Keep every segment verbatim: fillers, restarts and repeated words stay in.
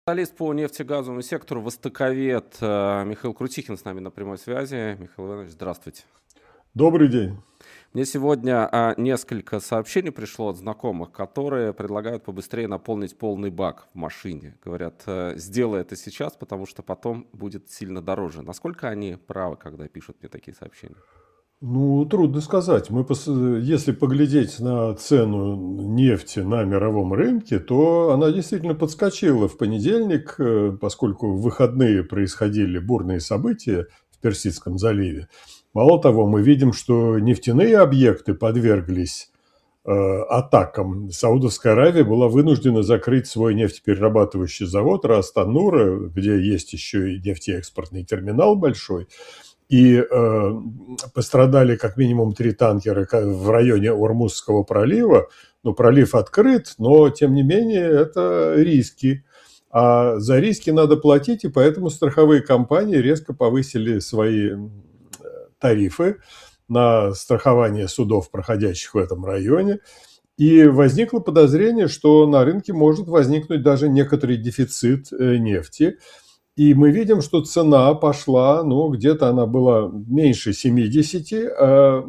Специалист по нефтегазовому сектору, востоковед э, Михаил Крутихин с нами на прямой связи. Михаил Иванович, здравствуйте. Добрый день. Мне сегодня а, несколько сообщений пришло от знакомых, которые предлагают побыстрее наполнить полный бак в машине. Говорят, э, сделай это сейчас, потому что потом будет сильно дороже. Насколько они правы, когда пишут мне такие сообщения? Ну, трудно сказать. Мы, пос- если поглядеть на цену нефти на мировом рынке, то она действительно подскочила в понедельник, э, поскольку в выходные происходили бурные события в Персидском заливе. Мало того, мы видим, что нефтяные объекты подверглись э, атакам. Саудовская Аравия была вынуждена закрыть свой нефтеперерабатывающий завод Рас Танура, где есть еще и нефтеэкспортный терминал большой. И э, пострадали как минимум три танкера в районе Ормузского пролива. Ну, пролив открыт, но, тем не менее, это риски. А за риски надо платить, и поэтому страховые компании резко повысили свои тарифы на страхование судов, проходящих в этом районе. И возникло подозрение, что на рынке может возникнуть даже некоторый дефицит нефти. И мы видим, что цена пошла, ну, где-то она была меньше семидесяти э,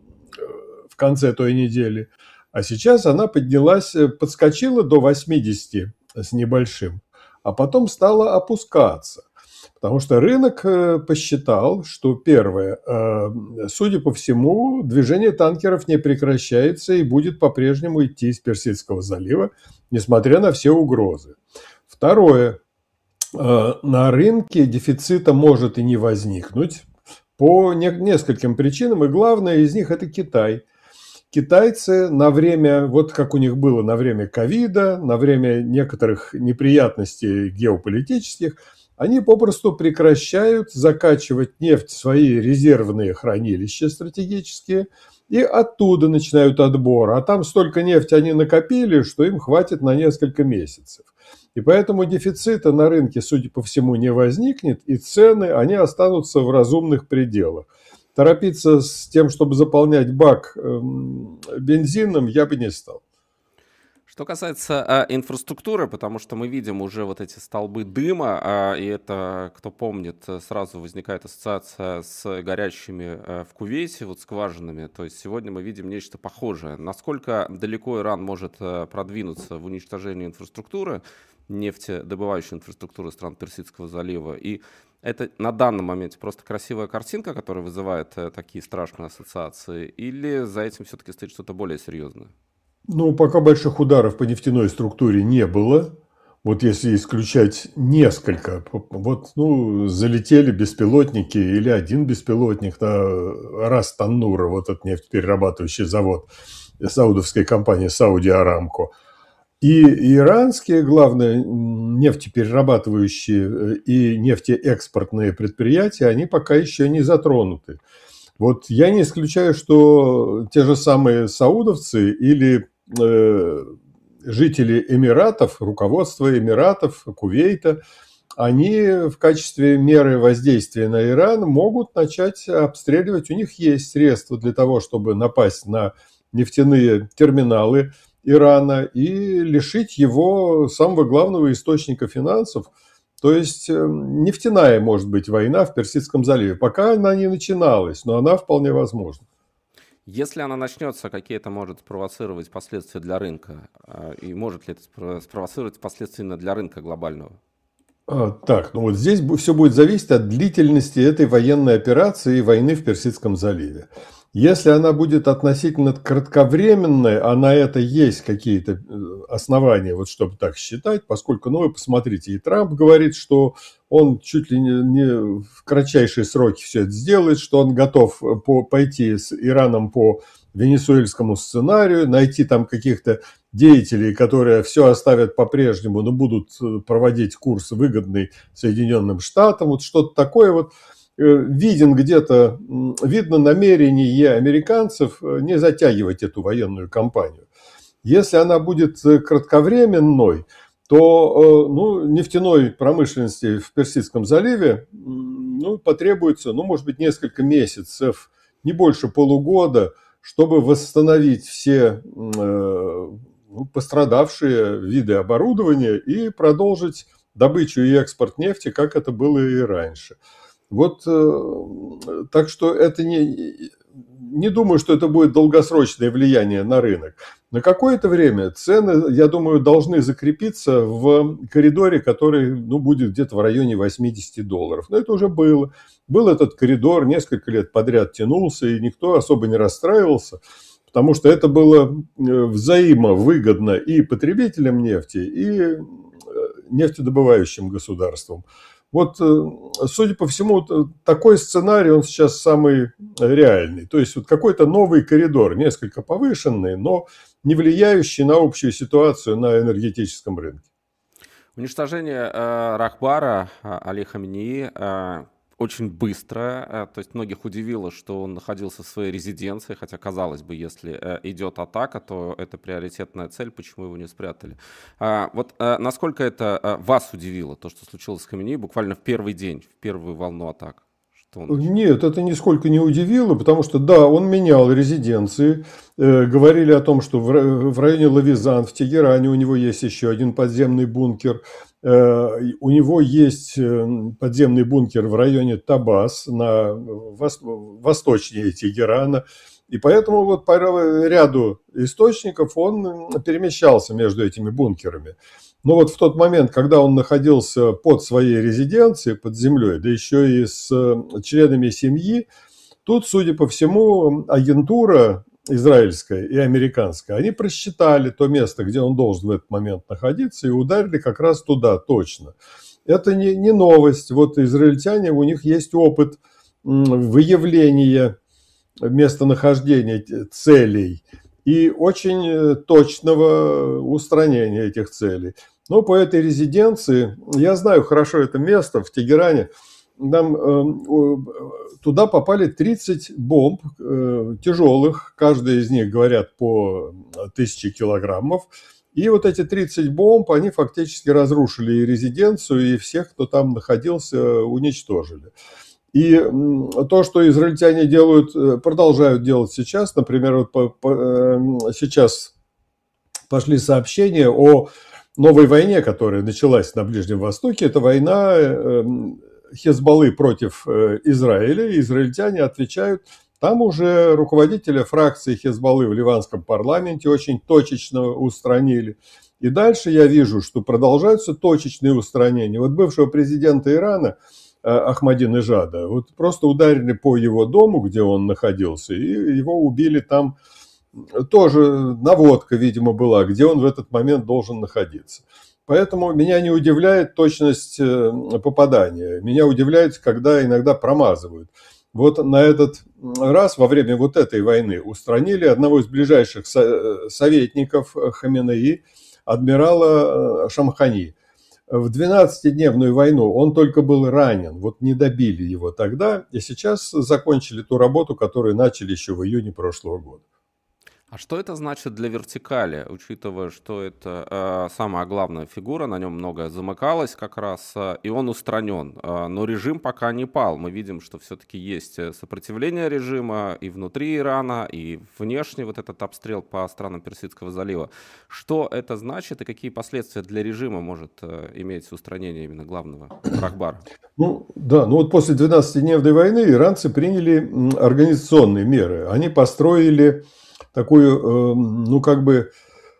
в конце той недели, а сейчас она поднялась, подскочила до восьмидесяти с небольшим, а потом стала опускаться. Потому что рынок посчитал, что первое, судя по всему, движение танкеров не прекращается и будет по-прежнему идти из Персидского залива, несмотря на все угрозы. Второе, на рынке дефицита может и не возникнуть по нескольким причинам, и главное из них – это Китай. Китайцы на время, вот как у них было на время ковида, на время некоторых неприятностей геополитических, они попросту прекращают закачивать нефть в свои резервные хранилища стратегические и оттуда начинают отбор. А там столько нефти они накопили, что им хватит на несколько месяцев. И поэтому дефицита на рынке, судя по всему, не возникнет, и цены, они останутся в разумных пределах. Торопиться с тем, чтобы заполнять бак бензином, я бы не стал. Что касается а, инфраструктуры, потому что мы видим уже вот эти столбы дыма, а, и это, кто помнит, сразу возникает ассоциация с горящими а, в Кувейте, вот скважинами. То есть сегодня мы видим нечто похожее. Насколько далеко Иран может а, продвинуться в уничтожении инфраструктуры, нефтедобывающей инфраструктуры стран Персидского залива, и это на данном моменте просто красивая картинка, которая вызывает а, такие страшные ассоциации, или за этим все-таки стоит что-то более серьезное? Ну, пока больших ударов по нефтяной структуре не было. Вот если исключать несколько, вот, ну, залетели беспилотники или один беспилотник на Рас Танура, вот этот нефтеперерабатывающий завод саудовской компании Сауди Арамко. И иранские, главное, нефтеперерабатывающие и нефтеэкспортные предприятия, они пока еще не затронуты. Вот я не исключаю, что те же самые саудовцы или э, жители Эмиратов, руководство Эмиратов, Кувейта, они в качестве меры воздействия на Иран могут начать обстреливать. У них есть средства для того, чтобы напасть на нефтяные терминалы Ирана и лишить его самого главного источника финансов. То есть нефтяная может быть война в Персидском заливе. Пока она не начиналась, но она вполне возможна. Если она начнется, какие это может спровоцировать последствия для рынка? И может ли это спровоцировать последствия именно для рынка глобального? А, так, ну вот здесь все будет зависеть от длительности этой военной операции и войны в Персидском заливе. Если она будет относительно кратковременной, а на это есть какие-то основания, вот чтобы так считать, поскольку, ну вы посмотрите, и Трамп говорит, что он чуть ли не, не в кратчайшие сроки все это сделает, что он готов по, пойти с Ираном по венесуэльскому сценарию, найти там каких-то деятелей, которые все оставят по-прежнему, но будут проводить курс выгодный Соединенным Штатам, вот что-то такое вот. Виден где-то, видно намерение американцев не затягивать эту военную кампанию. Если она будет кратковременной, то ну, нефтяной промышленности в Персидском заливе ну, потребуется, ну, может быть, несколько месяцев, не больше полугода, чтобы восстановить все э, пострадавшие виды оборудования и продолжить добычу и экспорт нефти, как это было и раньше. Вот, э, так что это не, не думаю, что это будет долгосрочное влияние на рынок. На какое-то время цены, я думаю, должны закрепиться в коридоре, который, ну, будет где-то в районе восемьдесят долларов. Но это уже было. Был этот коридор, несколько лет подряд тянулся, и никто особо не расстраивался, потому что это было взаимовыгодно и потребителям нефти, и нефтедобывающим государствам. Вот, судя по всему, такой сценарий, он сейчас самый реальный. То есть, вот какой-то новый коридор, несколько повышенный, но не влияющий на общую ситуацию на энергетическом рынке. Уничтожение э, Рахбара, э, Али Хаменеи, э, очень быстро, э, то есть многих удивило, что он находился в своей резиденции, хотя, казалось бы, если э, идет атака, то это приоритетная цель, почему его не спрятали. А, вот э, насколько это э, вас удивило, то, что случилось с Хаменеи буквально в первый день, в первую волну атак? Нет, это нисколько не удивило, потому что, да, он менял резиденции. Э, говорили о том, что в, в районе Лавизан, в Тегеране у него есть еще один подземный бункер. Э, у него есть подземный бункер в районе Табас, на вос, восточнее Тегерана. И поэтому вот по ряду источников он перемещался между этими бункерами. Но вот в тот момент, когда он находился под своей резиденцией, под землей, да еще и с членами семьи, тут, судя по всему, агентура израильская и американская, они просчитали то место, где он должен в этот момент находиться, и ударили как раз туда точно. Это не, не новость. Вот израильтяне, у них есть опыт выявления местонахождения целей и очень точного устранения этих целей. Но по этой резиденции, я знаю хорошо это место в Тегеране, там, э, туда попали тридцать бомб э, тяжелых, каждая из них, говорят, по тысяче килограммов. И вот эти тридцать бомб, они фактически разрушили и резиденцию, и всех, кто там находился, уничтожили. И то, что израильтяне делают, продолжают делать сейчас, например, вот по, по, сейчас пошли сообщения о новой войне, которая началась на Ближнем Востоке. Это война Хезболлы против Израиля. И израильтяне отвечают, там уже руководителя фракции Хезболлы в ливанском парламенте очень точечно устранили. И дальше я вижу, что продолжаются точечные устранения. Вот бывшего президента Ирана Ахмадинежада, вот просто ударили по его дому, где он находился, и его убили там. Тоже наводка, видимо, была, где он в этот момент должен находиться. Поэтому меня не удивляет точность попадания. Меня удивляет, когда иногда промазывают. Вот на этот раз, во время вот этой войны, устранили одного из ближайших советников Хаменеи, адмирала Шамхани. В двенадцатидневную войну он только был ранен, вот не добили его тогда, и сейчас закончили ту работу, которую начали еще в июне прошлого года. А что это значит для вертикали, учитывая, что это э, самая главная фигура, на нем многое замыкалось как раз, э, и он устранен, э, но режим пока не пал. Мы видим, что все-таки есть сопротивление режима и внутри Ирана, и внешне вот этот обстрел по странам Персидского залива. Что это значит и какие последствия для режима может э, иметь устранение именно главного Рахбара? Ну да, ну вот после двенадцатидневной войны иранцы приняли организационные меры. Они построили такую, ну, как бы,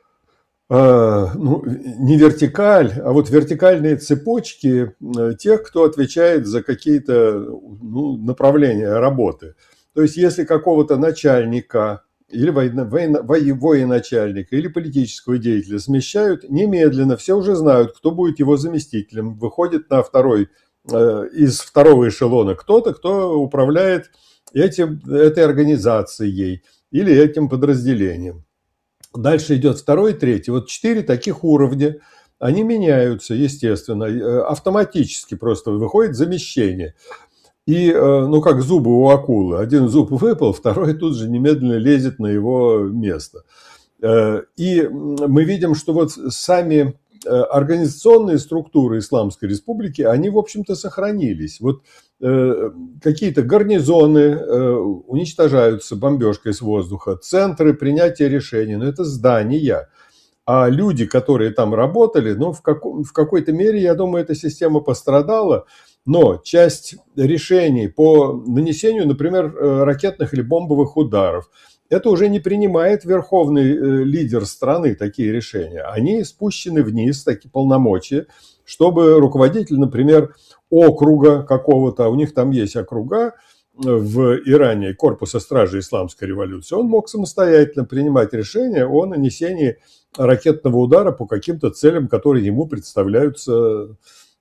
ну, не вертикаль, а вот вертикальные цепочки тех, кто отвечает за какие-то, ну, направления работы. То есть, если какого-то начальника или военачальника, или политического деятеля смещают, немедленно все уже знают, кто будет его заместителем. Выходит на второй, из второго эшелона кто-то, кто управляет этим, этой организацией или этим подразделением. Дальше идет второй, третий. Вот четыре таких уровня, они меняются, естественно, автоматически просто выходит замещение. И, ну, как зубы у акулы. Один зуб выпал, второй тут же немедленно лезет на его место. И мы видим, что вот сами организационные структуры Исламской Республики, они, в общем-то, сохранились. Вот какие-то гарнизоны уничтожаются бомбежкой с воздуха, центры принятия решений, но это здания. А люди, которые там работали, ну, в, каком, в какой-то мере, я думаю, эта система пострадала. Но часть решений по нанесению, например, ракетных или бомбовых ударов, это уже не принимает верховный лидер страны такие решения. Они спущены вниз, такие полномочия, чтобы руководитель, например, округа какого-то, а у них там есть округа в Иране, корпуса стражи исламской революции, он мог самостоятельно принимать решения о нанесении ракетного удара по каким-то целям, которые ему представляются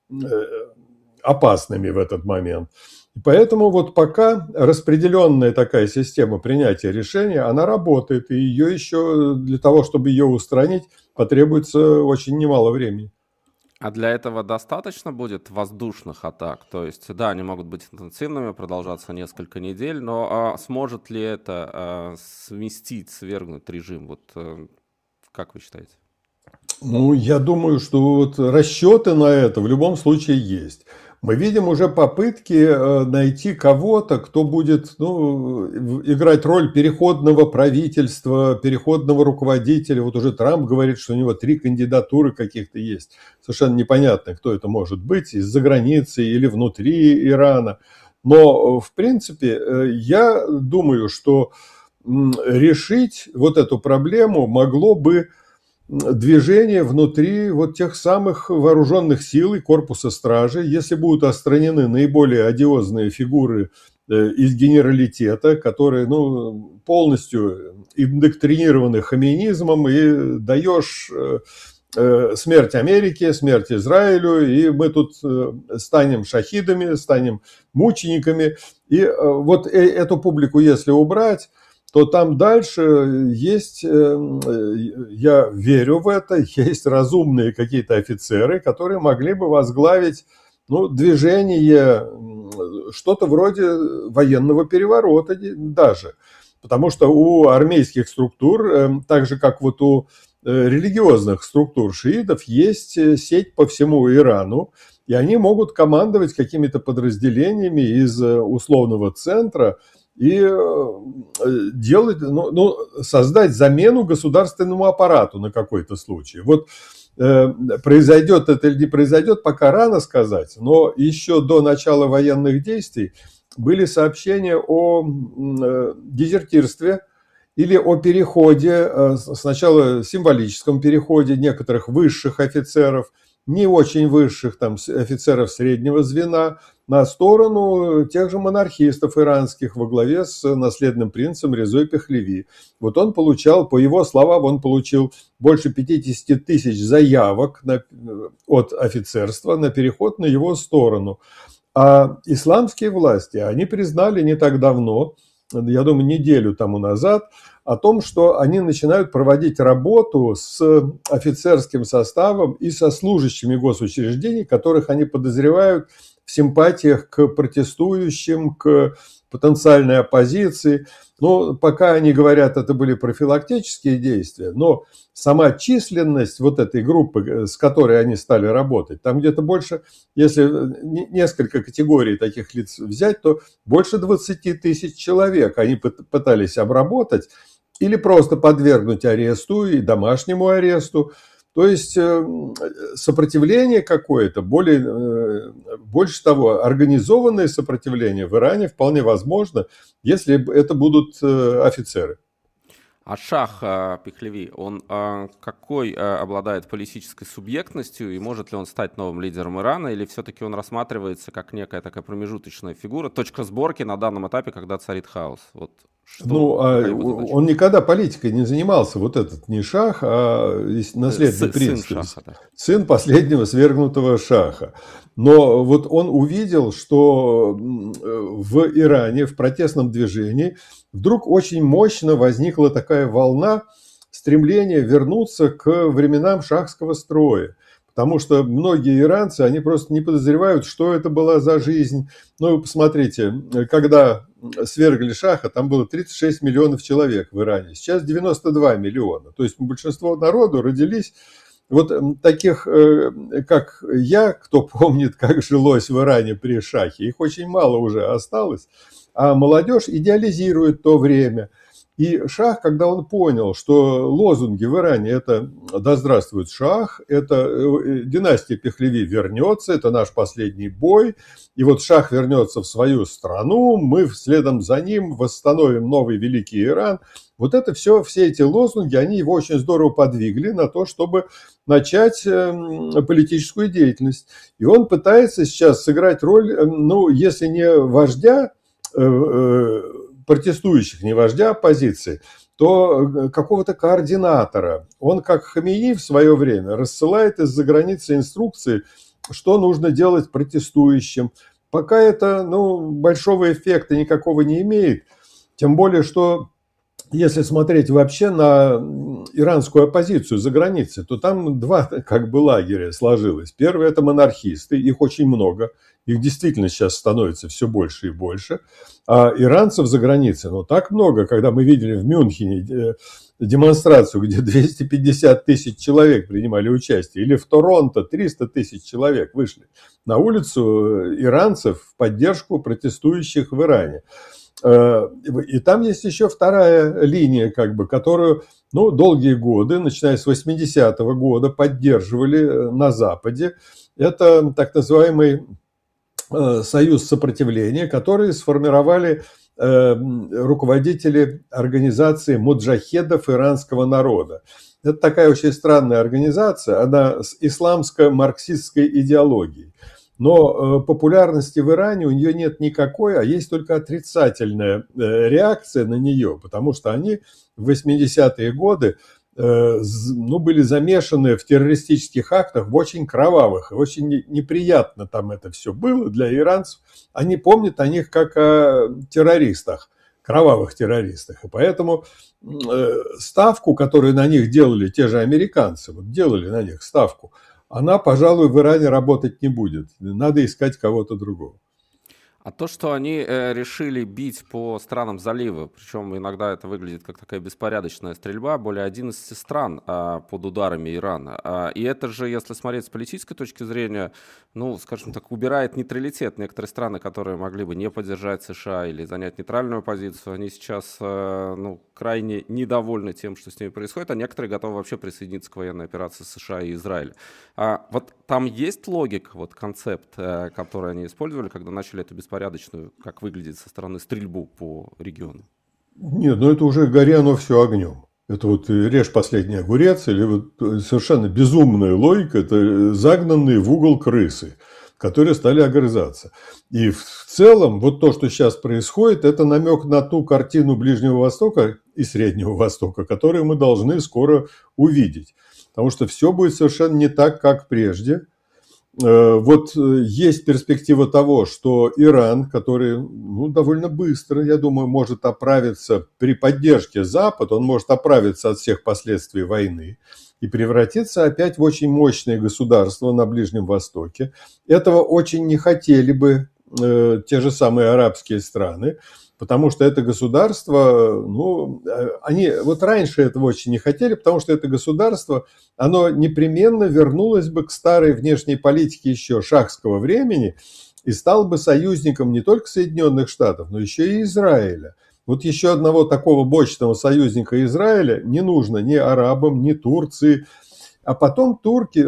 опасными в этот момент. И поэтому вот пока распределенная такая система принятия решения, она работает, и ее еще для того, чтобы ее устранить, потребуется очень немало времени. А для этого достаточно будет воздушных атак? То есть, да, они могут быть интенсивными, продолжаться несколько недель, но а сможет ли это а, сместить, свергнуть режим? Вот а, как вы считаете? Ну, я думаю, что вот расчеты на это в любом случае есть. Мы видим уже попытки найти кого-то, кто будет, ну, играть роль переходного правительства, переходного руководителя. Вот уже Трамп говорит, что у него три кандидатуры каких-то есть. Совершенно непонятно, кто это может быть, из-за границы или внутри Ирана. Но, в принципе, я думаю, что решить вот эту проблему могло бы движение внутри вот тех самых вооруженных сил и корпуса стражи, если будут отстранены наиболее одиозные фигуры из генералитета, которые, ну, полностью индоктринированы хаминизмом, и даешь смерть Америке, смерть Израилю, и мы тут станем шахидами, станем мучениками. И вот эту публику, если убрать, то там дальше есть, я верю в это, есть разумные какие-то офицеры, которые могли бы возглавить, ну, движение, что-то вроде военного переворота даже. Потому что у армейских структур, так же как вот у религиозных структур шиитов, есть сеть по всему Ирану, и они могут командовать какими-то подразделениями из условного центра, и делать, ну, ну, создать замену государственному аппарату на какой-то случай. Вот э, произойдет это или не произойдет, пока рано сказать, но еще до начала военных действий были сообщения о э, дезертирстве или о переходе, э, сначала символическом переходе некоторых высших офицеров, не очень высших, там, офицеров среднего звена, на сторону тех же монархистов иранских во главе с наследным принцем Резой Пехлеви. Вот он получал, по его словам, он получил больше пятьдесят тысяч заявок на, от офицерства на переход на его сторону. А исламские власти, они признали не так давно, я думаю, неделю тому назад, о том, что они начинают проводить работу с офицерским составом и со служащими госучреждений, которых они подозревают в симпатиях к протестующим, к потенциальной оппозиции. Но пока они говорят, это были профилактические действия, но сама численность вот этой группы, с которой они стали работать, там где-то больше, если несколько категорий таких лиц взять, то больше двадцати тысяч человек они пытались обработать или просто подвергнуть аресту и домашнему аресту. То есть сопротивление какое-то, более, больше того, организованное сопротивление в Иране вполне возможно, если это будут офицеры. А шах Пехлеви, он какой обладает политической субъектностью, и может ли он стать новым лидером Ирана, или все-таки он рассматривается как некая такая промежуточная фигура, точка сборки на данном этапе, когда царит хаос? Вот. Что, ну, а он никогда политикой не занимался, вот этот не шах, а наследный принц, сын, шаха, да. сын последнего свергнутого шаха. Но вот он увидел, что в Иране, в протестном движении, вдруг очень мощно возникла такая волна стремления вернуться к временам шахского строя. Потому что многие иранцы, они просто не подозревают, что это была за жизнь. Ну, вы посмотрите, когда свергли шаха, там было тридцать шесть миллионов человек в Иране. Сейчас девяносто два миллиона. То есть большинство народу родились вот таких, как я, кто помнит, как жилось в Иране при шахе. Их очень мало уже осталось. А молодежь идеализирует то время. И шах, когда он понял, что лозунги в Иране это «Да здравствует шах», это «Династия Пехлеви вернется», это наш последний бой, и вот шах вернется в свою страну, мы следом за ним восстановим новый великий Иран. Вот это все, все эти лозунги, они его очень здорово подвигли на то, чтобы начать политическую деятельность. И он пытается сейчас сыграть роль, ну, если не вождя протестующих, не вождя оппозиции, то какого-то координатора. Он, как Хаминеи в свое время, рассылает из-за границы инструкции, что нужно делать протестующим. Пока это, ну, большого эффекта никакого не имеет. Тем более, что если смотреть вообще на иранскую оппозицию за границей, то там два как бы лагеря сложилось. Первый – это монархисты, их очень много, их действительно сейчас становится все больше и больше. А иранцев за границей, ну так много, когда мы видели в Мюнхене демонстрацию, где двести пятьдесят тысяч человек принимали участие, или в Торонто триста тысяч человек вышли на улицу иранцев в поддержку протестующих в Иране. И там есть еще вторая линия, как бы, которую, ну, долгие годы, начиная с восьмидесятого года, поддерживали на Западе. Это так называемый союз сопротивления, который сформировали руководители организации муджахедов иранского народа. Это такая очень странная организация, она с исламско-марксистской идеологией. Но популярности в Иране у нее нет никакой, а есть только отрицательная реакция на нее, потому что они в восьмидесятые годы ну, были замешаны в террористических актах, в очень кровавых, и очень неприятно там это все было для иранцев. Они помнят о них как о террористах, кровавых террористах, и поэтому ставку, которую на них делали те же американцы, вот делали на них ставку, она, пожалуй, в Иране работать не будет. Надо искать кого-то другого. А то, что они э, решили бить по странам залива, причем иногда это выглядит как такая беспорядочная стрельба, более одиннадцати стран э, под ударами Ирана. Э, и это же, если смотреть с политической точки зрения, ну, скажем так, убирает нейтралитет. Некоторые страны, которые могли бы не поддержать США или занять нейтральную позицию, они сейчас э, ну, крайне недовольны тем, что с ними происходит, а некоторые готовы вообще присоединиться к военной операции США и Израиля. А вот там есть логика, вот концепт, э, который они использовали, когда начали эту беспорядочную, как выглядит со стороны стрельбу по региону? Нет, ну это уже гори оно все огнем. Это вот режь последний огурец, или вот совершенно безумная логика, это загнанные в угол крысы, которые стали огрызаться. И в целом вот то, что сейчас происходит, это намек на ту картину Ближнего Востока и Среднего Востока, которую мы должны скоро увидеть. Потому что все будет совершенно не так, как прежде. Вот есть перспектива того, что Иран, который ну, довольно быстро, я думаю, может оправиться при поддержке Запада, он может оправиться от всех последствий войны и превратиться опять в очень мощное государство на Ближнем Востоке. Этого очень не хотели бы э, те же самые арабские страны, потому что это государство, ну, они вот раньше этого очень не хотели, потому что это государство, оно непременно вернулось бы к старой внешней политике еще шахского времени и стало бы союзником не только Соединенных Штатов, но еще и Израиля. Вот еще одного такого мощного союзника Израиля не нужно ни арабам, ни Турции. А потом турки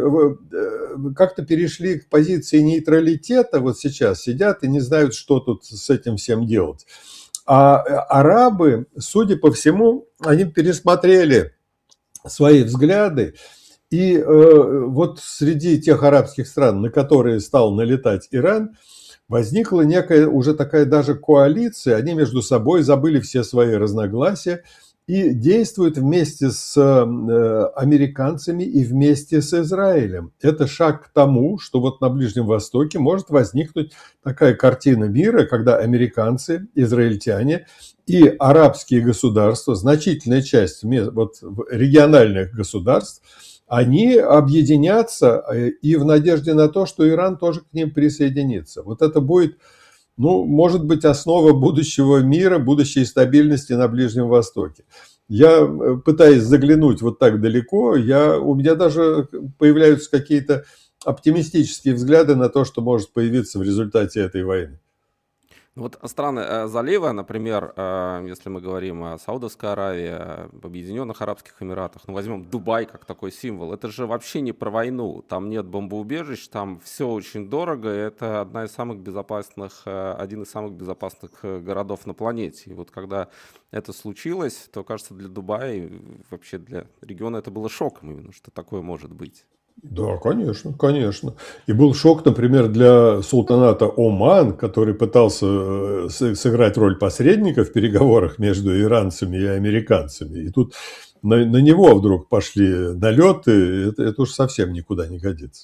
как-то перешли к позиции нейтралитета, вот сейчас сидят и не знают, что тут с этим всем делать. А арабы, судя по всему, они пересмотрели свои взгляды. И э, вот среди тех арабских стран, на которые стал налетать Иран, возникла некая уже такая даже коалиция. Они между собой забыли все свои разногласия и действуют вместе с э, американцами и вместе с Израилем. Это шаг к тому, что вот на Ближнем Востоке может возникнуть такая картина мира, когда американцы, израильтяне и арабские государства, значительная часть вот, региональных государств, они объединятся и в надежде на то, что Иран тоже к ним присоединится. Вот это будет, ну, может быть, основа будущего мира, будущей стабильности на Ближнем Востоке. Я пытаюсь заглянуть вот так далеко, я, у меня даже появляются какие-то оптимистические взгляды на то, что может появиться в результате этой войны. Вот страны э, залива, например, э, если мы говорим о Саудовской Аравии, об Объединенных Арабских Эмиратах, ну возьмем Дубай как такой символ, это же вообще не про войну, там нет бомбоубежищ, там все очень дорого, и это одна из самых безопасных, э, один из самых безопасных э, городов на планете. И вот когда это случилось, то, кажется, для Дубая и вообще для региона это было шоком именно, что такое может быть. Да, конечно, конечно. И был шок, например, для султаната Оман, который пытался э, с- сыграть роль посредника в переговорах между иранцами и американцами. И тут на, на него вдруг пошли налеты, это, это уж совсем никуда не годится.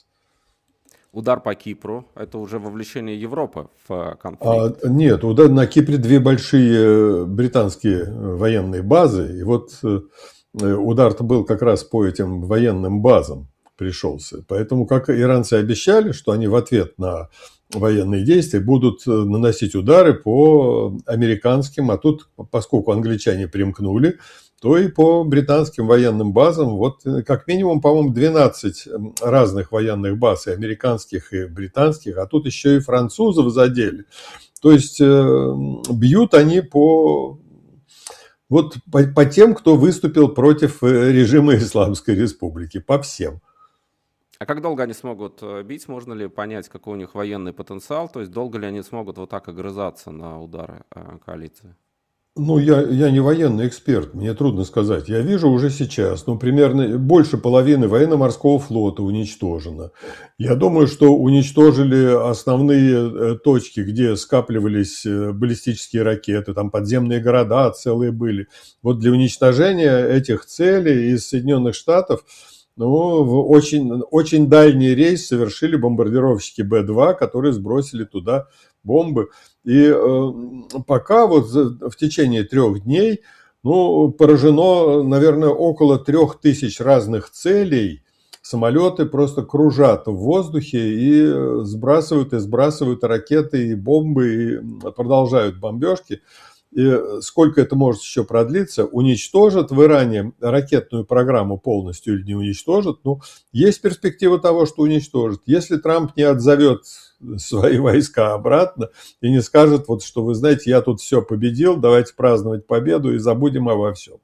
Удар по Кипру — это уже вовлечение Европы в э, А, конфликт. нет, удар- на Кипре две большие британские э, военные базы, и вот э, э, удар-то был как раз по этим военным базам пришелся. Поэтому, как иранцы обещали, что они в ответ на военные действия будут э, наносить удары по американским, а тут, поскольку англичане примкнули, то и по британским военным базам. Вот э, как минимум, по-моему, двенадцать м, разных военных баз, и американских, и британских, а тут еще и французов задели. То есть э, бьют они по, вот, по, по тем, кто выступил против э, режима Исламской Республики, по всем. А как долго они смогут э, бить? Можно ли понять, какой у них военный потенциал? То есть долго ли они смогут вот так огрызаться на удары э, коалиции? Ну, я, я не военный эксперт, мне трудно сказать. Я вижу уже сейчас, ну, примерно больше половины военно-морского флота уничтожено. Я думаю, что уничтожили основные э, точки, где скапливались э, баллистические ракеты, там подземные города целые были. Вот для уничтожения этих целей из Соединенных Штатов, ну, в очень, очень дальний рейс совершили бомбардировщики Бэ два, которые сбросили туда бомбы. И э, пока вот в течение трех дней, ну, поражено, наверное, около трех тысяч разных целей. Самолеты просто кружат в воздухе и сбрасывают и сбрасывают ракеты и бомбы, и продолжают бомбежки. И сколько это может еще продлиться, уничтожат в Иране ракетную программу полностью или не уничтожат, ну, есть перспектива того, что уничтожат. Если Трамп не отзовет свои войска обратно и не скажет, вот, что вы знаете, я тут все победил, давайте праздновать победу и забудем обо всем.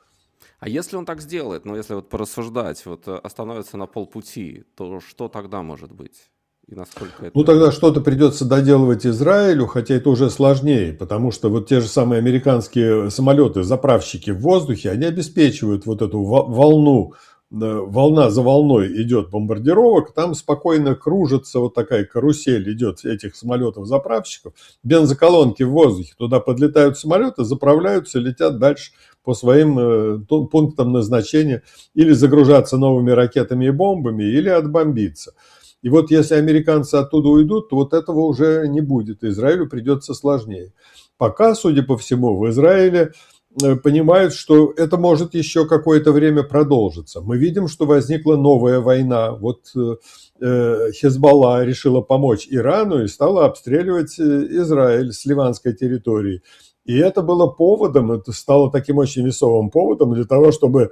А если он так сделает, ну если вот порассуждать, вот э, остановится на полпути, то что тогда может быть? И насколько Ну, это... тогда что-то придется доделывать Израилю, хотя это уже сложнее, потому что вот те же самые американские самолеты, заправщики в воздухе, они обеспечивают вот эту волну, волна за волной идет бомбардировок, там спокойно кружится вот такая карусель идет этих самолетов-заправщиков, бензоколонки в воздухе, туда подлетают самолеты, заправляются, летят дальше по своим пунктам назначения, или загружаться новыми ракетами и бомбами, или отбомбиться. И вот если американцы оттуда уйдут, то вот этого уже не будет. Израилю придется сложнее. Пока, судя по всему, в Израиле понимают, что это может еще какое-то время продолжиться. Мы видим, что возникла новая война. Вот э, Хезболла решила помочь Ирану и стала обстреливать Израиль с ливанской территории. И это было поводом, это стало таким очень весовым поводом для того, чтобы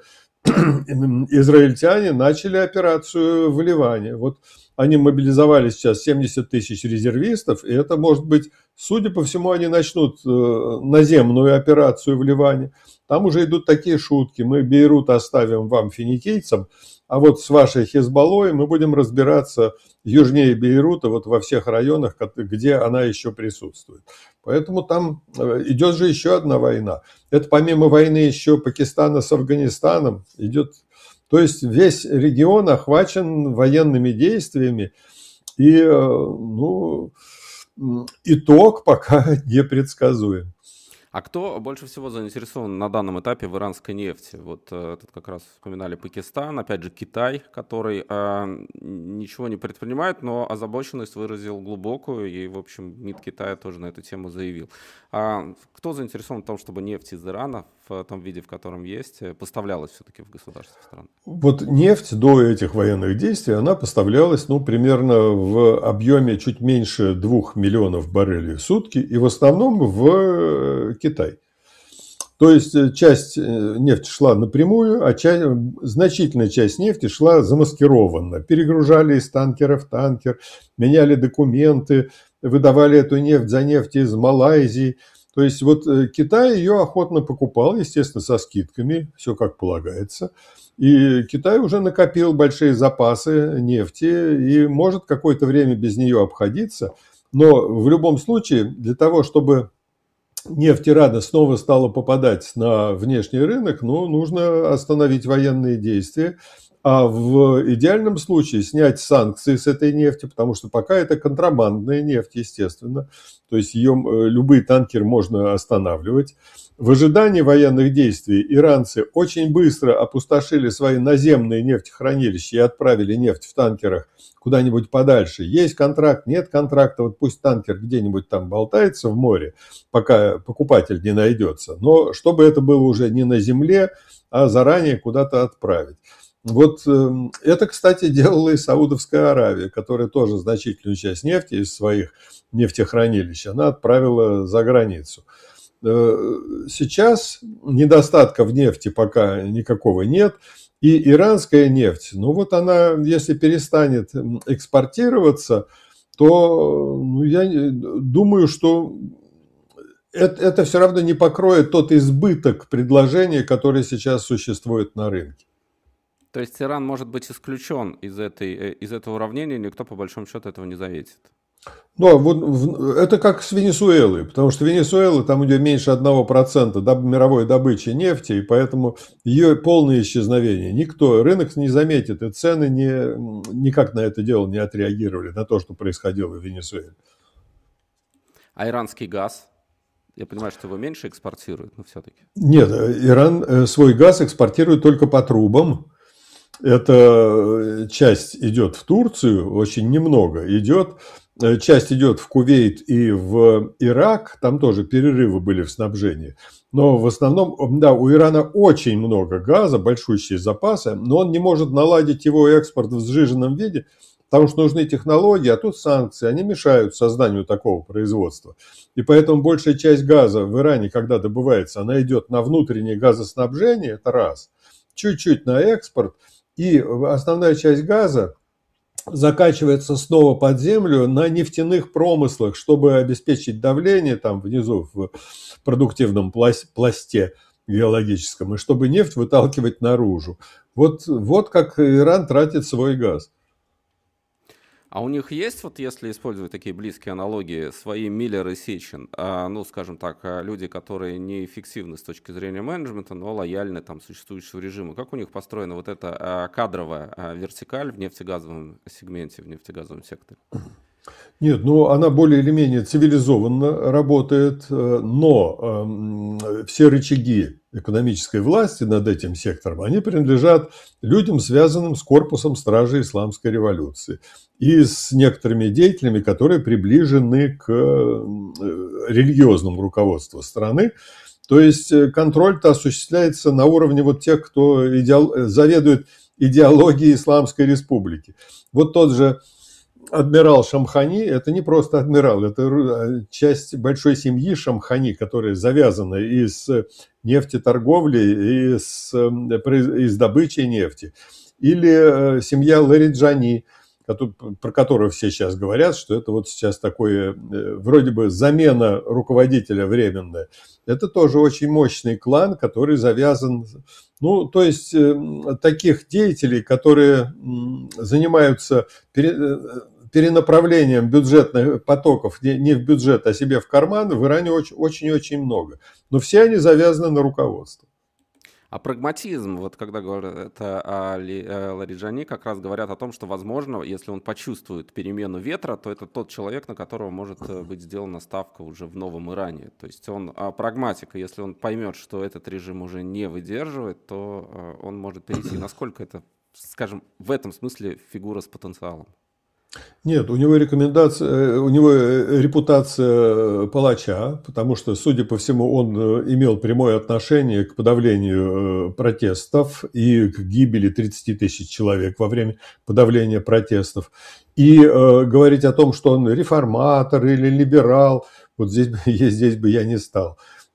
израильтяне начали операцию в Ливане. Вот они мобилизовали сейчас семьдесят тысяч резервистов, и это может быть, судя по всему, они начнут наземную операцию в Ливане. Там уже идут такие шутки: мы Бейрут оставим вам, финикийцам, а вот с вашей Хезболлой мы будем разбираться южнее Бейрута, вот во всех районах, где она еще присутствует. Поэтому там идет же еще одна война. Это помимо войны еще Пакистана с Афганистаном идет. То есть весь регион охвачен военными действиями, и ну, итог пока непредсказуем. А кто больше всего заинтересован на данном этапе в иранской нефти? Вот э, тут как раз вспоминали Пакистан, опять же Китай, который э, ничего не предпринимает, но озабоченность выразил глубокую, и, в общем, МИД Китая тоже на эту тему заявил. А кто заинтересован в том, чтобы нефть из Ирана в том виде, в котором есть, поставлялась все-таки в государства стран? Вот нефть до этих военных действий, она поставлялась, ну, примерно в объеме чуть меньше двух миллионов баррелей в сутки, и в основном в Китай. То есть часть нефти шла напрямую, а часть, значительная часть нефти шла замаскированно. Перегружали из танкера в танкер, меняли документы, выдавали эту нефть за нефть из Малайзии. То есть вот Китай ее охотно покупал, естественно, со скидками, все как полагается. И Китай уже накопил большие запасы нефти и может какое-то время без нее обходиться. Но в любом случае, для того, чтобы нефть Ирана снова стала попадать на внешний рынок, ну, нужно остановить военные действия. А в идеальном случае снять санкции с этой нефти, потому что пока это контрабандная нефть, естественно. То есть ее любые танкеры можно останавливать. В ожидании военных действий иранцы очень быстро опустошили свои наземные нефтехранилища и отправили нефть в танкерах куда-нибудь подальше. Есть контракт, нет контракта, вот пусть танкер где-нибудь там болтается в море, пока покупатель не найдется. Но чтобы это было уже не на земле, а заранее куда-то отправить. Вот это, кстати, делала и Саудовская Аравия, которая тоже значительную часть нефти из своих нефтехранилищ она отправила за границу. Сейчас недостатка в нефти пока никакого нет. И иранская нефть, ну вот она, если перестанет экспортироваться, то ну, я думаю, что это, это все равно не покроет тот избыток предложения, который сейчас существует на рынке. То есть Иран может быть исключен из, этой, из этого уравнения, никто по большому счету этого не заметит. Ну, вот это как с Венесуэлой, потому что Венесуэла, там идет меньше одного процента мировой добычи нефти, и поэтому ее полное исчезновение. Никто, рынок не заметит, и цены не, никак на это дело не отреагировали, на то, что происходило в Венесуэле. А иранский газ? Я понимаю, что его меньше экспортируют, но все-таки. Нет, Иран свой газ экспортирует только по трубам. Эта часть идет в Турцию, очень немного идет. Часть идет в Кувейт и в Ирак, там тоже перерывы были в снабжении. Но в основном, да, у Ирана очень много газа, большущие запасы, но он не может наладить его экспорт в сжиженном виде, потому что нужны технологии, а тут санкции, они мешают созданию такого производства. И поэтому большая часть газа в Иране, когда добывается, она идет на внутреннее газоснабжение, это раз, чуть-чуть на экспорт, и основная часть газа закачивается снова под землю на нефтяных промыслах, чтобы обеспечить давление там внизу в продуктивном пласте геологическом, и чтобы нефть выталкивать наружу. Вот, вот как Иран тратит свой газ. А у них есть, вот если использовать такие близкие аналогии, свои Миллер и Сечин, а, ну, скажем так, люди, которые неэффективны с точки зрения менеджмента, но лояльны там существующему режиму. Как у них построена вот эта а, кадровая а, вертикаль в нефтегазовом сегменте, в нефтегазовом секторе? Нет, ну она более или менее цивилизованно работает, но э, все рычаги экономической власти над этим сектором, они принадлежат людям, связанным с корпусом стражей исламской революции и с некоторыми деятелями, которые приближены к религиозному руководству страны. То есть контроль-то осуществляется на уровне вот тех, кто идеал... заведует идеологией Исламской Республики. Вот тот же адмирал Шамхани, это не просто адмирал, это часть большой семьи Шамхани, которая завязана и с нефтеторговлей, и с, и с добычей нефти. Или семья Лариджани, про которую все сейчас говорят, что это вот сейчас такое, вроде бы замена руководителя временная. Это тоже очень мощный клан, который завязан, ну, то есть таких деятелей, которые занимаются перенаправлением бюджетных потоков не в бюджет, а себе в карман, в Иране очень-очень много. Но все они завязаны на руководство. А прагматизм, вот когда говорят это о Лариджани, как раз говорят о том, что, возможно, если он почувствует перемену ветра, то это тот человек, на которого может быть сделана ставка уже в новом Иране. То есть он прагматик, и если он поймет, что этот режим уже не выдерживает, то он может перейти. Насколько это, скажем, в этом смысле фигура с потенциалом? Нет, у него рекомендация, у него репутация палача, потому что, судя по всему, он имел прямое отношение к подавлению протестов и к гибели тридцати тысяч человек во время подавления протестов. И э, говорить о том, что он реформатор или либерал, вот здесь, здесь бы я не стал.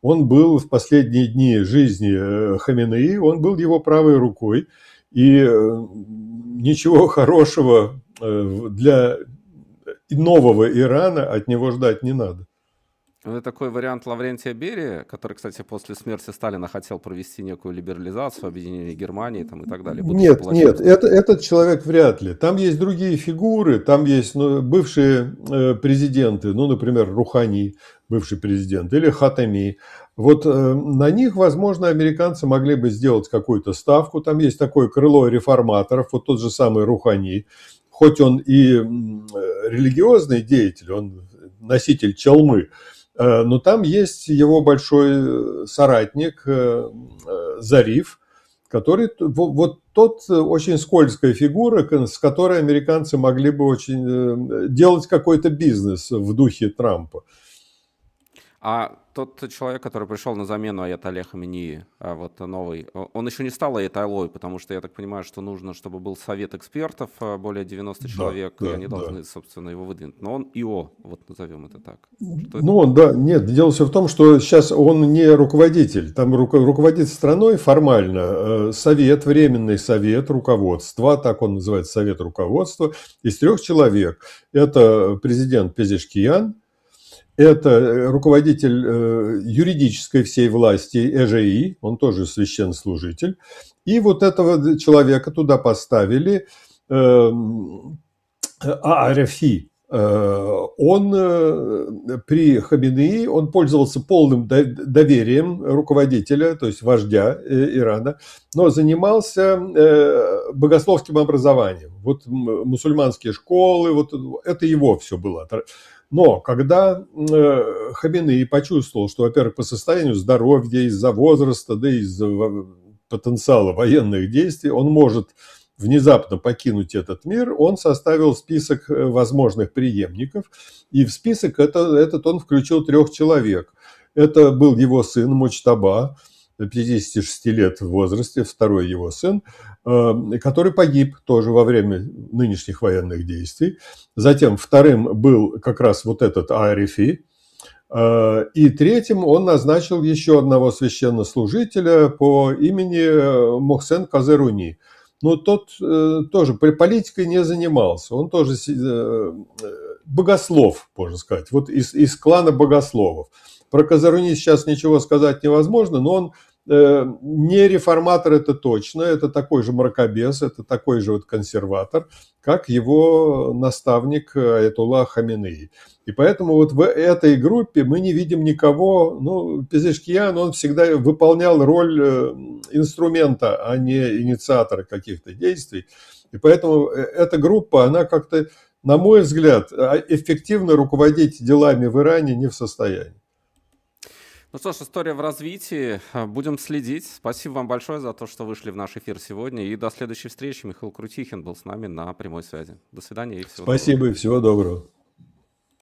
он был в последние дни жизни Хаминеи, он был его правой рукой, и ничего хорошего для нового Ирана от него ждать не надо. Это такой вариант Лаврентия Берия, который, кстати, после смерти Сталина хотел провести некую либерализацию, объединение Германии там, и так далее. Нет, нет, это, этот человек вряд ли. Там есть другие фигуры, там есть ну, бывшие э, президенты, ну, например, Рухани, бывший президент, или Хатами. Вот э, на них, возможно, американцы могли бы сделать какую-то ставку. Там есть такое крыло реформаторов, вот тот же самый Рухани. Хоть он и религиозный деятель, он носитель чалмы, но там есть его большой соратник Зариф, который вот тот очень скользкая фигура, с которой американцы могли бы очень делать какой-то бизнес в духе Трампа. А тот человек, который пришел на замену Аятолле Хаменеи, вот новый, он еще не стал аятоллой, потому что я так понимаю, что нужно, чтобы был совет экспертов, более девяноста человек, да, и да, они должны, да. собственно, его выдвинуть. Но он ИО, вот назовем это так. Что ну, он, да, нет, дело все в том, что сейчас он не руководитель, там руководит страной формально совет, временный совет руководства, так он называется, совет руководства, из трех человек. Это президент Пезешкиян, это руководитель юридической всей власти ЭЖИ, он тоже священнослужитель. И вот этого человека туда поставили, Аарефи. Он при Хаминеи, он пользовался полным доверием руководителя, то есть вождя Ирана, но занимался богословским образованием. Вот мусульманские школы, вот это его все было. Но когда Хаминеи почувствовал, что, во-первых, по состоянию здоровья, из-за возраста, да и из-за потенциала военных действий, он может внезапно покинуть этот мир, он составил список возможных преемников, и в список это, этот он включил трех человек. Это был его сын Мучтаба, пятьдесят шесть лет в возрасте, второй его сын, который погиб тоже во время нынешних военных действий. Затем вторым был как раз вот этот Аарефи. И третьим он назначил еще одного священнослужителя по имени Мохсен Казеруни. Но тот тоже политикой не занимался, он тоже богослов, можно сказать, вот из, из клана богословов. Про Казеруни сейчас ничего сказать невозможно, но он не реформатор, это точно, это такой же мракобес, это такой же вот консерватор, как его наставник Аятолла Хаминеи. И поэтому вот в этой группе мы не видим никого, ну, Пезешкиян, он всегда выполнял роль инструмента, а не инициатора каких-то действий. И поэтому эта группа, она как-то, на мой взгляд, эффективно руководить делами в Иране не в состоянии. Ну что ж, история в развитии. Будем следить. Спасибо вам большое за то, что вышли в наш эфир сегодня. И до следующей встречи. Михаил Крутихин был с нами на прямой связи. До свидания и всего Спасибо доброго. и всего доброго.